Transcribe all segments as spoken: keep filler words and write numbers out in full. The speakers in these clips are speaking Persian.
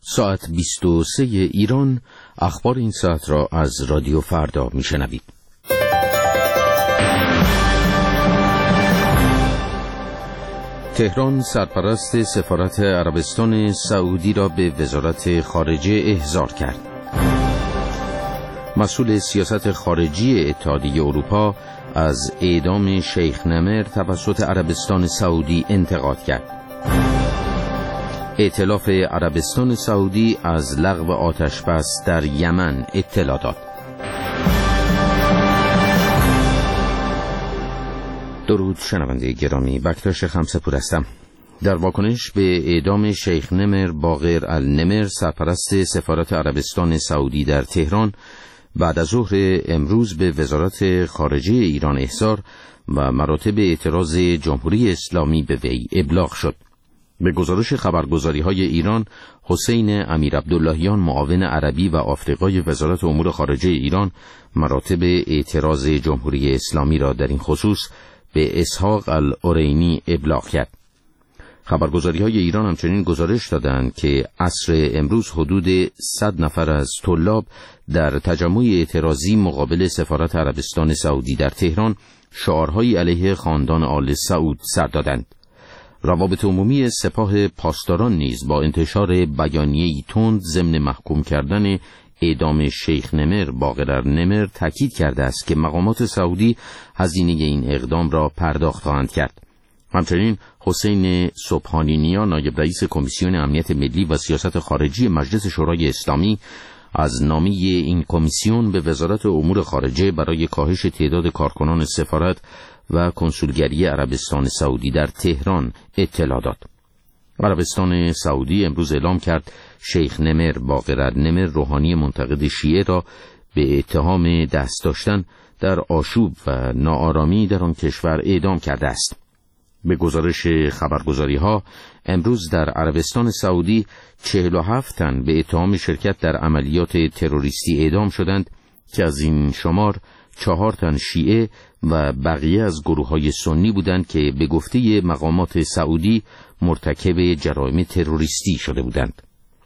ساعت بیست و سه ایران. اخبار این ساعت را از رادیو فردا میشنوید. تهران سرپرست سفارت عربستان سعودی را به وزارت خارجه احضار کرد. مسئول سیاست خارجی اتحادیه اروپا از اعدام شیخ نمر توسط عربستان سعودی انتقاد کرد. ائتلاف عربستان سعودی از لغو آتشبس در یمن اطلاع داد. درود شنونده گرامی، بکتاش خمسپور هستم. در واکنش به اعدام شیخ نمر باقر النمر سرپرست سفارت عربستان سعودی در تهران، بعد از ظهر امروز به وزارت خارجه ایران احضار و مراتب اعتراض جمهوری اسلامی به وی ابلاغ شد. به گزارش خبرگزاری‌های ایران، حسین امیر عبداللهیان معاون عربی و آفریقای وزارت امور خارجه ایران مراتب اعتراض جمهوری اسلامی را در این خصوص به اسحاق العرینی ابلاغ کرد. خبرگزاری‌های ایران همچنین گزارش دادند که عصر امروز حدود صد نفر از طلاب در تجمع اعتراضی مقابل سفارت عربستان سعودی در تهران شعارهایی علیه خاندان آل سعود سر دادند. روابط عمومی سپاه پاسداران نیز با انتشار بیانیه‌ای تند ضمن محکوم کردن اعدام شیخ نمر باقر نمر تاکید کرده است که مقامات سعودی هزینه این اقدام را پرداخت خواهند کرد. همچنین حسین سبحانی نیا نایب رئیس کمیسیون امنیت ملی و سیاست خارجی مجلس شورای اسلامی از نامه این کمیسیون به وزارت امور خارجه برای کاهش تعداد کارکنان سفارت و کنسولگری عربستان سعودی در تهران اطلاع داد. عربستان سعودی امروز اعلام کرد شیخ نمر باقر نمر روحانی منتقد شیعه را به اتهام دست داشتن در آشوب و ناآرامی در آن کشور اعدام کرده است. به گزارش خبرگزاری‌ها امروز در عربستان سعودی چهل و هفت تن به اتهام شرکت در عملیات تروریستی اعدام شدند که از این شمار چهار تن شیعه و بقیه از گروه‌های سنی بودند که به گفته مقامات سعودی مرتکب جرایم تروریستی شده بودند.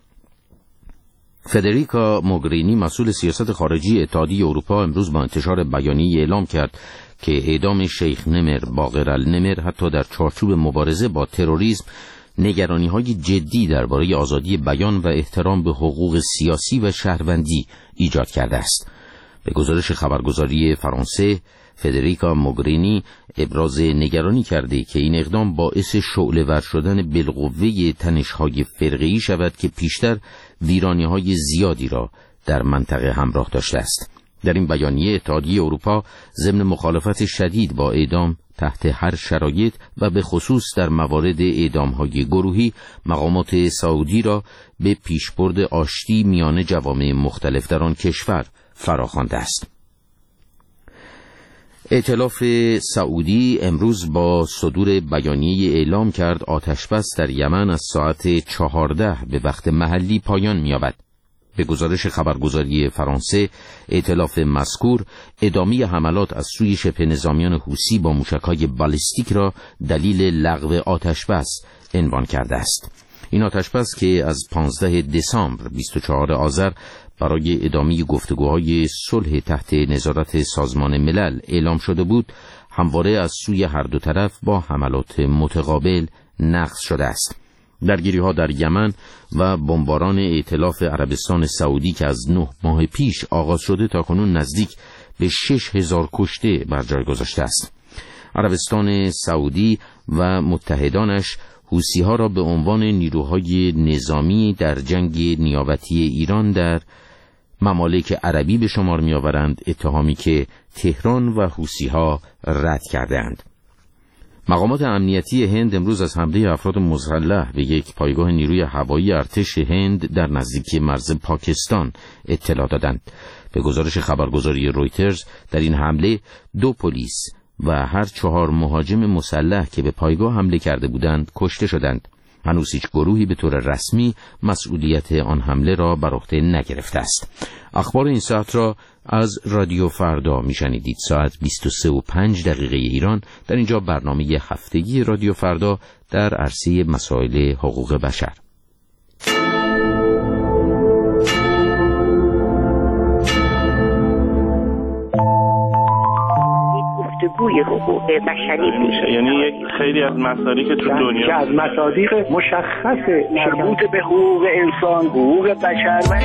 فدریکا موگرینی مسئول سیاست خارجی اتحادیه اروپا امروز با انتشار بیانیه‌ای اعلام کرد که اعدام شیخ نمر باقر النمر حتی در چارچوب مبارزه با تروریسم نگرانی‌های جدی درباره آزادی بیان و احترام به حقوق سیاسی و شهروندی ایجاد کرده است. به گزارش خبرگزاری فرانسه، فدریکا موگرینی ابراز نگرانی کرده که این اقدام باعث شعله‌ور شدن بالقوه تنش‌های فرقه‌ای شود که پیشتر ویرانی‌های زیادی را در منطقه همراه داشته است. در این بیانیه اتحادیه اروپا ضمن مخالفت شدید با اعدام تحت هر شرایط و به خصوص در موارد اعدام‌های گروهی مقامات سعودی را به پیشبرد آشتی میان جوامع مختلف در آن کشور فراخوانده است. ائتلاف سعودی امروز با صدور بیانیه اعلام کرد آتشبس در یمن از ساعت چهارده به وقت محلی پایان می‌یابد. به گزارش خبرگزاری فرانسه، ائتلاف مذکور ادامه حملات از سوی شبه نظامیان حوثی با موشک‌های بالستیک را دلیل لغو آتشبس عنوان کرده است. این آتشبس که از پانزده دسامبر بیست و چهارم آذر برای ادامه گفتگوهای صلح تحت نظارت سازمان ملل اعلام شده بود، همواره از سوی هر دو طرف با حملات متقابل نقض شده است. درگیری‌ها در یمن و بمباران ائتلاف عربستان سعودی که از نه ماه پیش آغاز شده تاکنون نزدیک به شش هزار کشته بر جای گذاشته است. عربستان سعودی و متحدانش حوثی‌ها را به عنوان نیروهای نظامی در جنگ نیابتی ایران در ممالک عربی به شمار می‌آورند، اتهامی که تهران و حوثی‌ها رد کردند. مقامات امنیتی هند امروز از حمله افراد مسلح به یک پایگاه نیروی هوایی ارتش هند در نزدیکی مرز پاکستان اطلاع دادند. به گزارش خبرگزاری رویترز در این حمله دو پلیس و هر چهار مهاجم مسلح که به پایگاه حمله کرده بودند کشته شدند. هنوز هیچ گروهی به طور رسمی مسئولیت آن حمله را بر عهده نگرفته است. اخبار این ساعت را از رادیو فردا میشنیدید. ساعت بیست و سه و پنج دقیقه ایران. در اینجا برنامه هفتگی رادیو فردا در عرصه مسائل حقوق بشر. روی حقوق بشری میشه. یعنی یک خیلی از مصادیق تو دنیا که از مصادیق مشخص مربوط به حقوق انسان، حقوق بشر و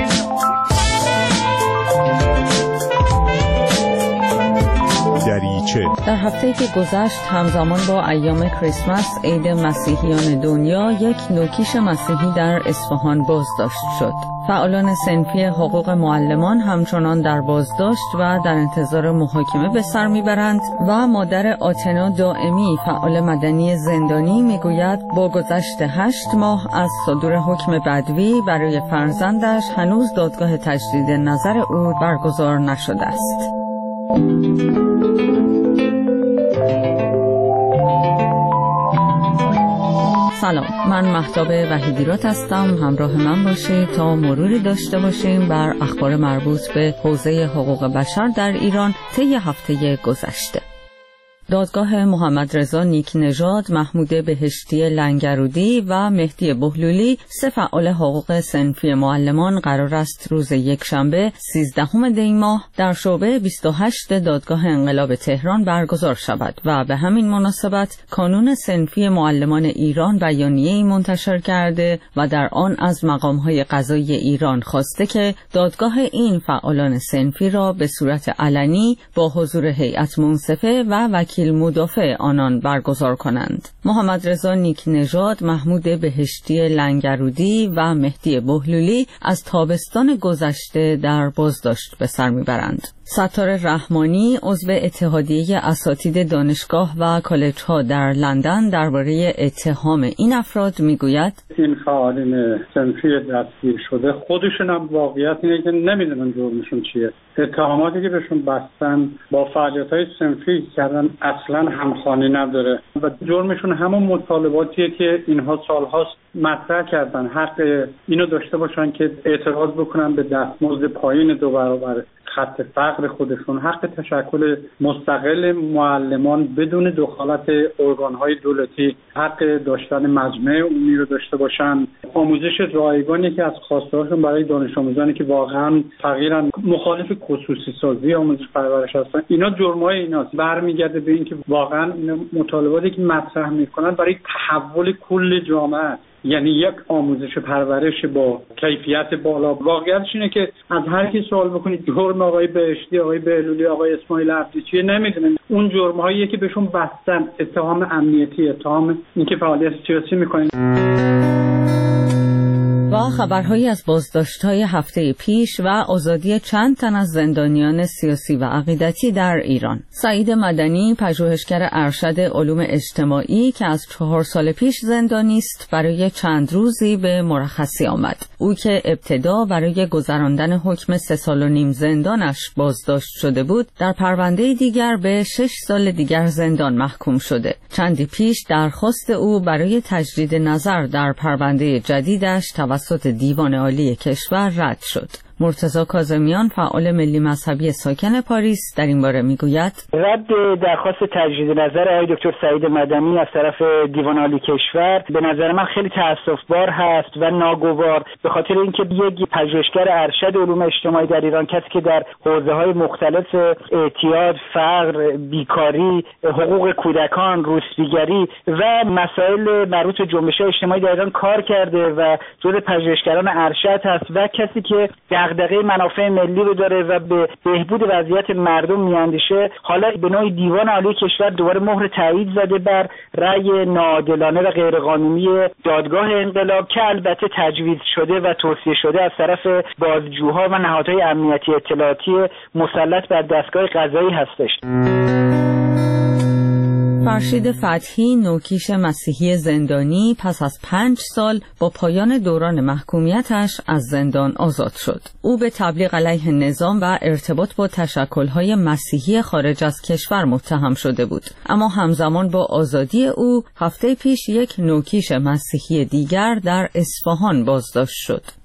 دریچه. در هفته‌ای که گذشت همزمان با ایام کریسمس عید مسیحیان دنیا یک نوکیش مسیحی در اصفهان بازداشت شد. فعالان صنفی حقوق معلمان همچنان در بازداشت و در انتظار محاکمه به سر میبرند و مادر آتنا دائمی فعال مدنی زندانی میگوید با گذشت هشت ماه از صدور حکم بدوی برای فرزندش هنوز دادگاه تجدید نظر او برگزار نشده است. سلام، من مهتاب وحیدیرات هستم. همراه من باشید تا مروری داشته باشیم بر اخبار مربوط به حوزه حقوق بشر در ایران طی هفته گذشته. دادگاه محمد رضا نیک نژاد، محمود بهشتی لنگرودی و مهدی بهلولی سه فعال حقوق صنفی معلمان قرار است روز یکشنبه سیزدهم دی ماه در شعبه بیست و هشت دادگاه انقلاب تهران برگزار شود و به همین مناسبت کانون صنفی معلمان ایران بیانیه‌ای منتشر کرده و در آن از مقام‌های قضایی ایران خواسته که دادگاه این فعالان صنفی را به صورت علنی با حضور هیئت منصفه و وکیل مدافع آنان برگزار کنند. محمد رضا نیک نژاد، محمود بهشتی لنگرودی و مهدی بهلولی از تابستان گذشته در بازداشت به سر میبرند. ستار رحمانی، عضو اتحادیه اساتید دانشگاه و کالج‌ها در لندن درباره اتهام این افراد میگوید این فعالین صنفی دستگیر شده خودشون هم واقعیت اینه که نمیدونن جرمشون چیه. اتهاماتی که بهشون بستن با فعالیت‌های صنفی کردن اصلا همخوانی نداره و جرمشون همون مطالباتیه که اینها سال‌هاست مطرح کردن. حق اینو داشته باشن که اعتراض بکنن به دستمزد پایین دو برابر خط فقر خودشون، حق تشکل مستقل معلمان بدون دخالت ارگان‌های دولتی، حق داشتن مجمع عمومی رو داشته باشن، آموزش رایگانی که از خواسته‌هاشون برای دانش آموزانی که واقعا فقیرن، مخالف خصوصی سازی آموزش پرورش هستن. اینا جرم‌های ایناست. برمیگرده به اینکه واقعا اینا مطالباتی که مطرح می‌کنن برای تحول کل جامعه، یعنی یک آموزش پرورش با کیفیت بالا. واقعیتش اینه که از هر کی سوال بکنید جرم آقای بهشتی، آقای بهلولی، آقای اسماعیل عبدی چیه نمیدونن. اون جرم‌هایی که بهشون بستن، اتهام امنیتی، اتهام اینکه فعالیت سیاسی می‌کنن. و خبرهایی از بازداشت‌های هفته پیش و آزادی چند تن از زندانیان سیاسی و عقیدتی در ایران. سعید مدنی، پژوهشگر ارشد علوم اجتماعی که از چهار سال پیش زندانی است، برای چند روزی به مرخصی آمد. او که ابتدا برای گذراندن حکم سه سال و نیم زندانش بازداشت شده بود، در پرونده دیگر به شش سال دیگر زندان محکوم شده. چندی پیش درخواست او برای تجدید نظر در پرونده جدیدش توسط توسط دیوان عالی کشور رد شد. مرتضی کاظمیان، فعال ملی مذهبی ساکن پاریس، در این باره میگوید رد درخواست تجدید نظر آقای دکتر سعید مدنی از طرف دیوان عالی کشور به نظر من خیلی تأسف‌بار هست و ناگوار، به خاطر اینکه یک پژوهشگر ارشد علوم اجتماعی در ایران، کسی که در حوزه‌های مختلف اعتیاد، فقر، بیکاری، حقوق کودکان، روسپیگری و مسائل مربوط به جنبش‌های اجتماعی در ایران کار کرده و جزو پژوهشگران ارشد هست و کسی که دغدغه منافع ملی رو داره و به بهبود وضعیت مردم میاندیشه، حالا به نوعی دیوان عالی کشور دوباره مهر تایید زده بر رأی ناعادلانه و غیرقانونی دادگاه انقلاب که البته تجویز شده و توصیه شده از طرف بازجوها و نهادهای امنیتی اطلاعاتی مسلط بر دستگاه قضایی هستش. فرشید فتحی، نوکیش مسیحی زندانی، پس از پنج سال با پایان دوران محکومیتش از زندان آزاد شد. او به تبلیغ علیه نظام و ارتباط با تشکل‌های مسیحی خارج از کشور متهم شده بود. اما همزمان با آزادی او، هفته پیش یک نوکیش مسیحی دیگر در اصفهان بازداشت شد.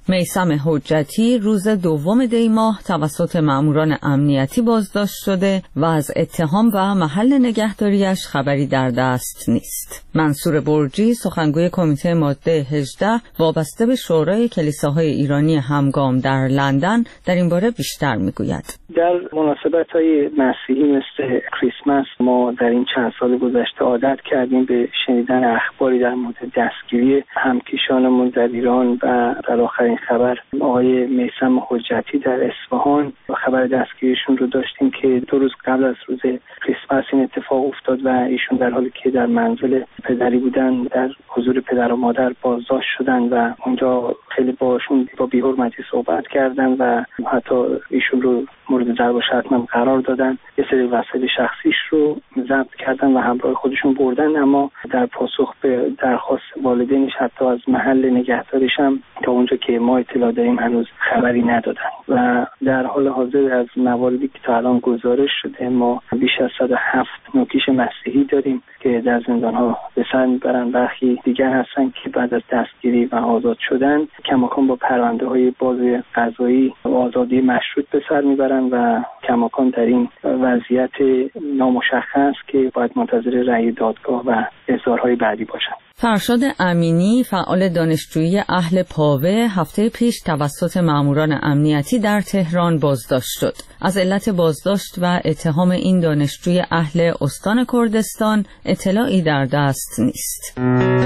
میثم حجتی روز دوم دی ماه توسط مأموران امنیتی بازداشت شده و از اتهام و محل نگهداریش خبری در دست نیست. منصور برجی سخنگوی کمیته ماده هجده وابسته به شورای کلیساهای ایرانی همگام در لندن در این باره بیشتر میگوید. در مناسبت‌های مسیحی مثل کریسمس ما در این چند سال گذشته عادت کردیم به شنیدن اخباری در مورد دستگیری همکیشانمون در ایران و در آخرین خبر آقای میثم حجتی در اصفهان و خبر دستگیریشون رو داشتیم که دو روز قبل از روز کریسمس این اتفاق افتاد و ایشون در حالی که در منزل پدری بودن در حضور پدر و مادر بازداشت شدن و اونجا خیلی باشون با بی‌حرمتی صحبت کردن و حتی ایشون رو مورد ضرب و شتم قرار دادن. یه سری وسایل شخصیش رو ضبط کردن و همراه خودشون بردن، اما در پاسخ به درخواست والدینش حتی از محل نگهداریش هم تا اونجا که ما اطلاع داریم هنوز خبری ندادن و در حال حاضر از مواردی که تا الان گزارش شده ما بیش از صد و هفت نوکیش مسیحی داریم که در زندان‌ها به سر میبرن. برخی دیگر هستن که بعد از دستگیری و آزاد شدن کماکان با پرونده‌های باز قضایی و آزادی مشروط به سر میبرن و کماکان در این وضعیت نامشخص که باید منتظر رأی دادگاه و اظهارهای بعدی باشن. فرشاد امینی فعال دانشجویی اهل پاوه هفته پیش توسط مأموران امنیتی در تهران بازداشت شد. از علت بازداشت و اتهام این دانشجوی اهل استان کردستان اطلاعی در دست نیست.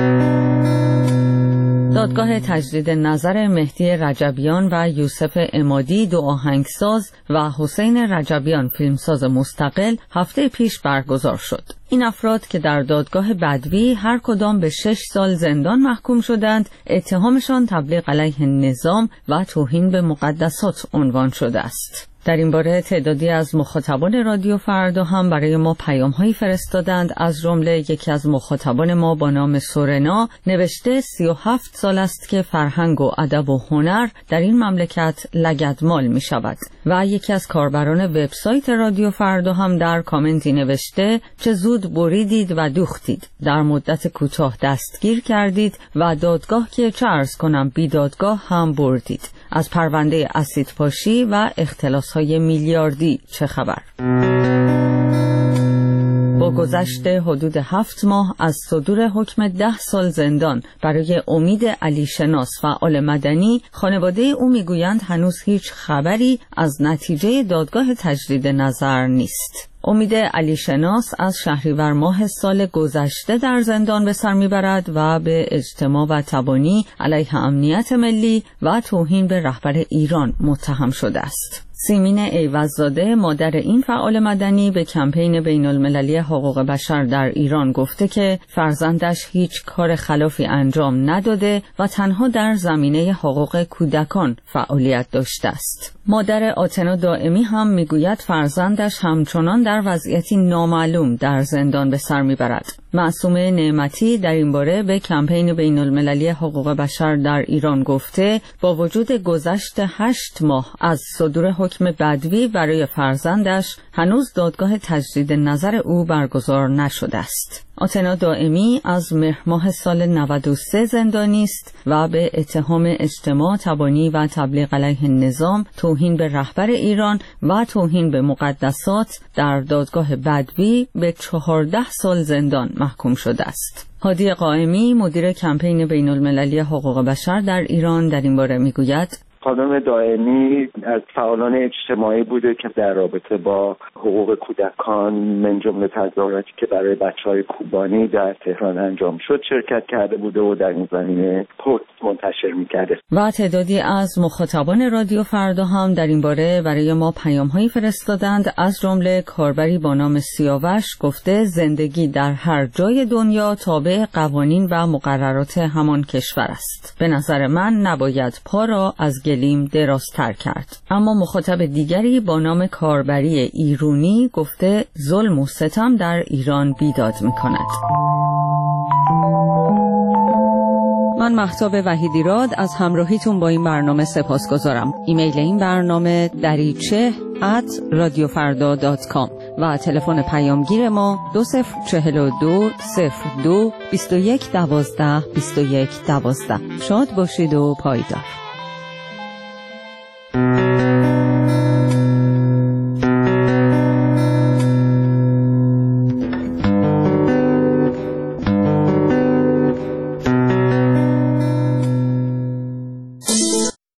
دادگاه تجدید نظر مهدی رجبیان و یوسف عمادی دو آهنگساز و حسین رجبیان فیلمساز مستقل هفته پیش برگزار شد. این افراد که در دادگاه بدوی هر کدام به شش سال زندان محکوم شدند، اتهامشان تبلیغ علیه نظام و توهین به مقدسات عنوان شده است. در این باره تعدادی از مخاطبان رادیو فردا هم برای ما پیام‌هایی فرستادند. از جمله یکی از مخاطبان ما با نام سورنا نوشته سی و هفت سال است که فرهنگ و ادب و هنر در این مملکت لگدمال می شود. و یکی از کاربران وبسایت رادیو فردا هم در کامنتی نوشته چه زود بریدید و دوختید، در مدت کوتاه دستگیر کردید و دادگاه که چه عرض کنم بی دادگاه هم بردید. از پرونده اسیدپاشی و اختلاس‌های میلیاردی چه خبر؟ با گذشت حدود هفت ماه از صدور حکم ده سال زندان برای امید علی شناس فعال مدنی، خانواده او میگویند هنوز هیچ خبری از نتیجه دادگاه تجدید نظر نیست. امید علی شناس از شهریور ماه سال گذشته در زندان به سر میبرد و به اجتماع و تبانی علیه امنیت ملی و توهین به رهبر ایران متهم شده است. سیمین ایوززاده مادر این فعال مدنی به کمپین بین المللی حقوق بشر در ایران گفته که فرزندش هیچ کار خلافی انجام نداده و تنها در زمینه حقوق کودکان فعالیت داشته است. مادر آتنا دائمی هم میگوید فرزندش همچنان در وضعیتی نامعلوم در زندان به سر میبرد. معصومه نعمتی در این باره به کمپین بین المللی حقوق بشر در ایران گفته با وجود گذشت هشت ماه از صدور حکم بدوی برای فرزندش هنوز دادگاه تجدید نظر او برگزار نشده است. آتنا دائمی از مهر ماه سال نود و سه زندانی است و به اتهام اجتماع تبانی و تبلیغ علیه نظام، توهین به رهبر ایران و توهین به مقدسات در دادگاه بدوی به چهارده سال زندان محکوم شده است. هادی قائمی مدیر کمپین بین المللی حقوق بشر در ایران در این باره میگوید خانم دائمی از فعالان اجتماعی بوده که در رابطه با حقوق کودکان من جمله تظاهراتی که برای بچه‌های کوبانی در تهران انجام شد شرکت کرده بوده و در این زمینه پست منتشر می‌کرده. و تعدادی از مخاطبان رادیو فردا هم در این باره برای ما پیام‌هایی فرستادند. از جمله کاربری با نام سیاوش گفته زندگی در هر جای دنیا تابع قوانین و مقررات همان کشور است. به نظر من نباید پا را از گلیم درازتر کرد. اما مخاطب دیگری با نام کاربری ایرونی گفته ظلم و ستم در ایران بیداد می‌کند. من مهتاب وحیدیراد از همراهیتون با این برنامه سپاسگزارم. ایمیل این برنامه دریچه ات رادیو فردا دات کام و تلفن پیامگیر ما دو صفر چهل و دو صفر دو بیست و یک دوازده بیست و یک دوازده. شاد باشید و پایدار.